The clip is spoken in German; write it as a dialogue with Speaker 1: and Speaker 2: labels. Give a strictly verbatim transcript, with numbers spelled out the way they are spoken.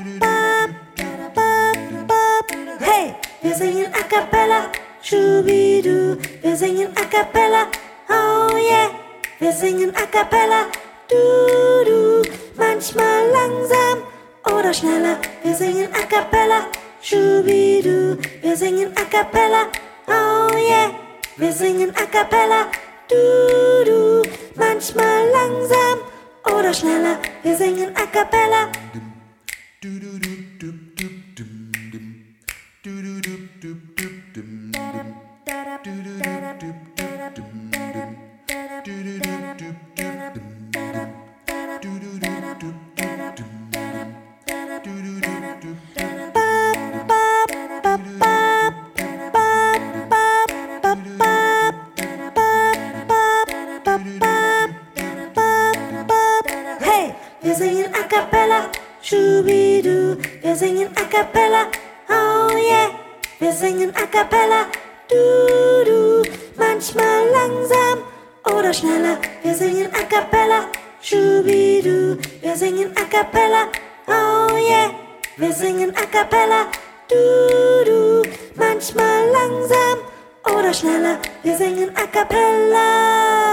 Speaker 1: bap, bap, bap. Hey, wir singen a cappella, schubidu. Wir singen a cappella, oh yeah. Wir singen a cappella, du, du. Manchmal langsam oder schneller. Wir singen a cappella, schubidu. Wir singen a cappella, oh yeah. Wir singen a cappella, du, du. Manchmal langsam oder schneller. Wir singen a cappella. Hey, wir singen a cappella, schubidu. Wir singen a cappella, oh yeah. Wir singen a cappella, du, du. Manchmal langsam oder schneller. Wir singen a cappella, schubidu. Wir singen a cappella, oh yeah. Wir singen a cappella, du, du. Manchmal langsam oder schneller. Wir singen a cappella.